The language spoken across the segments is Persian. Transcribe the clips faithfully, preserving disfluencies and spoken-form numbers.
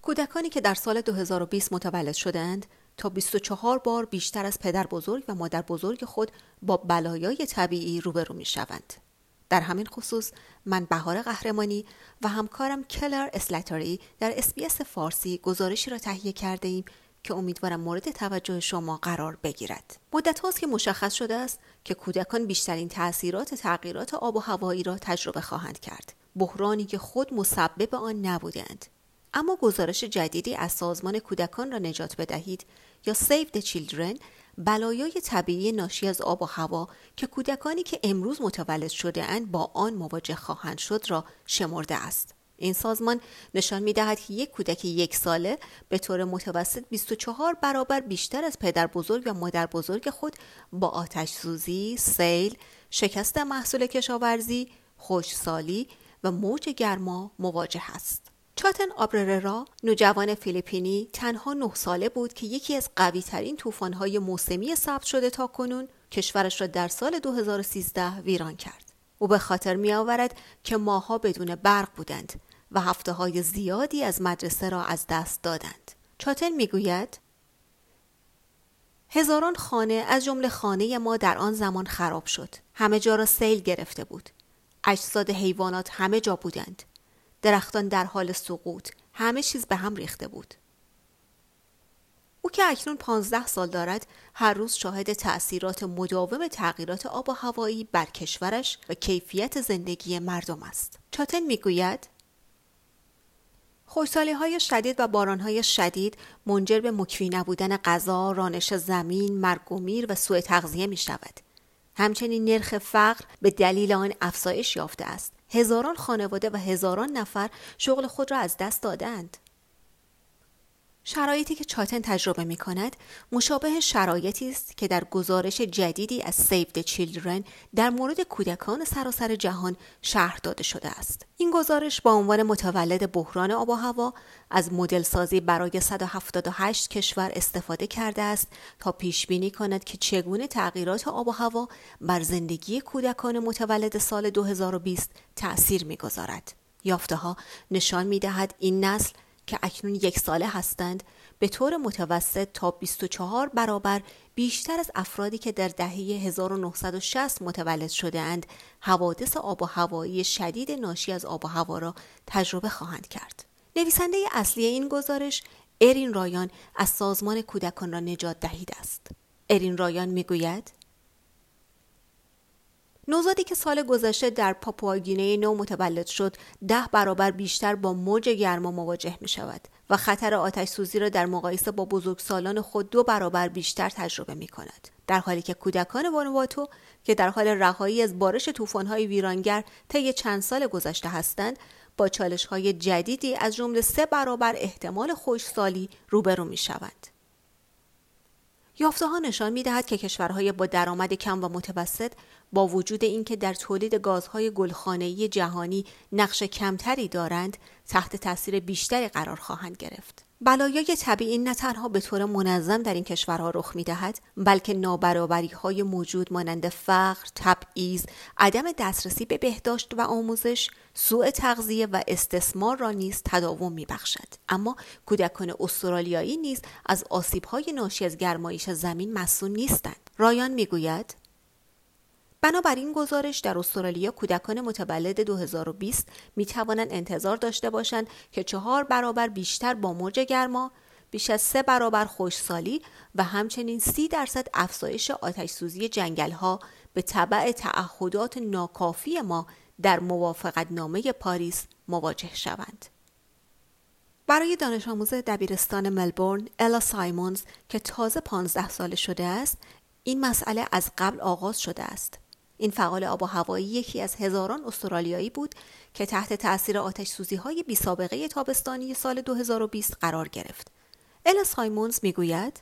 کودکانی که در سال دو هزار و بیست متولد شدند تا بیست و چهار بار بیشتر از پدر بزرگ و مادر بزرگ خود با بلایای طبیعی روبرو می شوند. در همین خصوص من بهار قهرمانی و همکارم کلر اسلاتری در اس بی اس فارسی گزارشی را تهیه کرده ایم که امیدوارم مورد توجه شما قرار بگیرد. مدت هاست که مشخص شده است که کودکان بیشترین تأثیرات تغییرات آب و هوایی را تجربه خواهند کرد. بحرانی که خود مسبب آن نبودند. اما گزارش جدیدی از سازمان کودکان را نجات بدهید یا Save the Children بلایای طبیعی ناشی از آب و هوا که کودکانی که امروز متولد شده اند با آن مواجه خواهند شد را شمرده است. این سازمان نشان می دهد که یک کودک یک ساله به طور متوسط بیست و چهار برابر بیشتر از پدر بزرگ و مادر بزرگ خود با آتش سوزی، سیل، شکست محصول کشاورزی، خشکسالی و موج گرما مواجه است. چاتن آبرررا، نوجوان فیلیپینی، تنها نه ساله بود که یکی از قوی‌ترین طوفان‌های موسمی ثبت شده تا کنون کشورش را در سال دو هزار و سیزده ویران کرد. او به خاطر می‌آورد که ماه‌ها بدون برق بودند و هفته‌های زیادی از مدرسه را از دست دادند. چاتن می‌گوید هزاران خانه از جمله خانه ما در آن زمان خراب شد. همه جا را سیل گرفته بود. اجساد حیوانات همه جا بودند. درختان در حال سقوط، همه چیز به هم ریخته بود. او که اکنون پانزده سال دارد، هر روز شاهد تأثیرات مداوم تغییرات آب و هوایی بر کشورش و کیفیت زندگی مردم است. چاتن میگوید خشکسالی‌های شدید و باران‌های شدید منجر به مکفی نبودن غذا، رانش زمین، مرگ و میر و سوء تغذیه می‌شود. همچنین نرخ فقر به دلیل آن افزایش یافته است. هزاران خانواده و هزاران نفر شغل خود را از دست دادند. شرایطی که چاتن تجربه می کند مشابه شرایطی است که در گزارش جدیدی از Save the Children در مورد کودکان سراسر جهان شرح داده شده است. این گزارش با عنوان متولد بحران آب و هوا از مدل سازی برای صد و هفتاد و هشت کشور استفاده کرده است تا پیش بینی کند که چگونه تغییرات آب و هوا بر زندگی کودکان متولد سال دو هزار و بیست تأثیر می گذارد. یافته ها نشان می دهد این نسل که اکنون یک ساله هستند به طور متوسط تا بیست و چهار برابر بیشتر از افرادی که در دهه هزار و نهصد و شصت متولد شده اند حوادث آب و هوایی شدید ناشی از آب و هوا را تجربه خواهند کرد. نویسنده اصلی این گزارش ارین رایان از سازمان کودکان را نجات دهید است. ارین رایان میگوید نوزادی که سال گذشته در پاپوآگینه نو متولد شد ده برابر بیشتر با موج گرما مواجه می شود و خطر آتش سوزی را در مقایسه با بزرگسالان خود دو برابر بیشتر تجربه می کند. در حالی که کودکان وانواتو که در حال رهایی از بارش طوفان‌های ویرانگر طی چند سال گذشته هستند با چالش‌های جدیدی از جمله سه برابر احتمال خشکسالی روبرو می شوند. یافته‌ها نشان می‌دهد که کشورهای با درآمد کم و متوسط با وجود اینکه در تولید گازهای گلخانه‌ای جهانی نقش کمتری دارند، تحت تاثیر بیشتری قرار خواهند گرفت. بلایای طبیعی نه تنها به طور منظم در این کشورها رخ می‌دهد، بلکه نابرابری‌های موجود مانند فقر، تبعیض، عدم دسترسی به بهداشت و آموزش، سوء تغذیه و استثمار را نیز تداوم می‌بخشد. اما کودکان استرالیایی نیز از آسیب‌های ناشی از گرمایش زمین مسئول نیستند. رایان می‌گوید بنابراین گزارش در استرالیا کودکان متولد دو هزار و بیست می توانند انتظار داشته باشند که چهار برابر بیشتر با موج گرما، بیش از سه برابر خشکسالی و همچنین سی درصد افزایش آتش سوزی جنگل‌ها به تبع تعهدات ناکافی ما در موافقتنامه پاریس مواجه شوند. برای دانش آموز دبیرستان ملبورن الا سایمونز که تازه پانزده ساله شده است، این مسئله از قبل آغاز شده است. این فعال آب و هوایی یکی از هزاران استرالیایی بود که تحت تأثیر آتش سوزی‌های بی سابقه تابستانی سال دو هزار و بیست قرار گرفت. الا سایمونز میگوید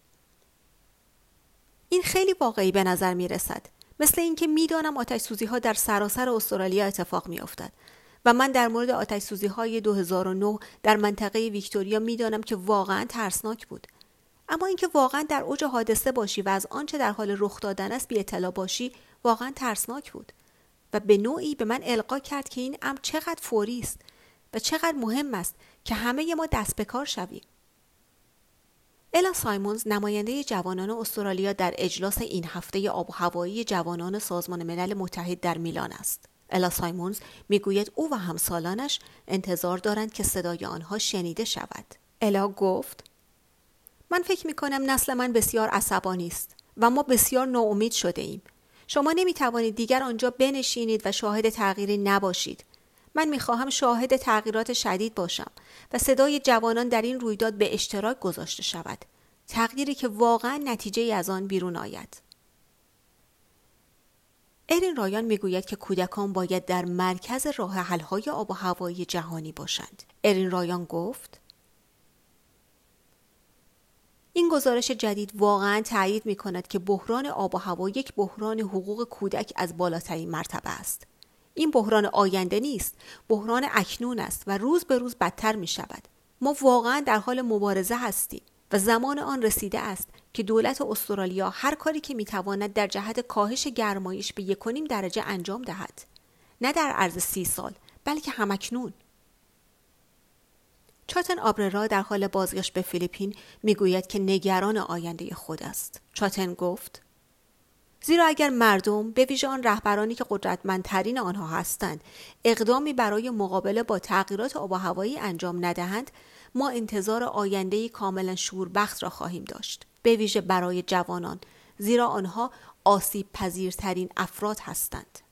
این خیلی واقعی به نظر می رسد. مثل اینکه میدانم آتش سوزی‌ها در سراسر استرالیا اتفاق می افتد و من در مورد آتش سوزی‌های دو هزار و نه در منطقه ویکتوریا میدانم که واقعا ترسناک بود. اما اینکه واقعا در اوج حادثه باشی و از آنچه در حال رخ دادن است بی اطلاع باشی واقعا ترسناک بود و به نوعی به من القا کرد که این امر چقدر فوری است و چقدر مهم است که همه ما دست به کار شویم. الا سایمونز نماینده جوانان استرالیا در اجلاس این هفته آب و هوایی جوانان سازمان ملل متحد در میلان است. الا سایمونز میگوید او و همسالانش انتظار دارند که صدای آنها شنیده شود. الا گفت: من فکر میکنم نسل من بسیار عصبانی است و ما بسیار ناامید شده ایم. شما نمیتوانید دیگر آنجا بنشینید و شاهد تغییری نباشید. من میخواهم شاهد تغییرات شدید باشم و صدای جوانان در این رویداد به اشتراک گذاشته شود. تغییری که واقعا نتیجه از آن بیرون آید. ارین رایان میگوید که کودکان باید در مرکز راه حل‌های آب و هوایی جهانی باشند. ارین رایان گفت: این گزارش جدید واقعاً تأیید می‌کند که بحران آب و هوا یک بحران حقوق کودک از بالاترین مرتبه است. این بحران آینده نیست، بحران اکنون است و روز به روز بدتر می‌شود. ما واقعاً در حال مبارزه هستیم و زمان آن رسیده است که دولت استرالیا هر کاری که می‌تواند در جهت کاهش گرمایش به یک و نیم درجه انجام دهد. نه در عرض سی سال، بلکه همکنون. چاتن آبررا در حال بازگشت به فیلیپین میگوید که نگران آینده خود است. چاتن گفت: زیرا اگر مردم، به ویژه آن رهبرانی که قدرتمندترین آنها هستند، اقدامی برای مقابله با تغییرات آب و هوایی انجام ندهند، ما انتظار آینده‌ای کاملا شوربخت را خواهیم داشت، به ویژه برای جوانان، زیرا آنها آسیب پذیرترین افراد هستند.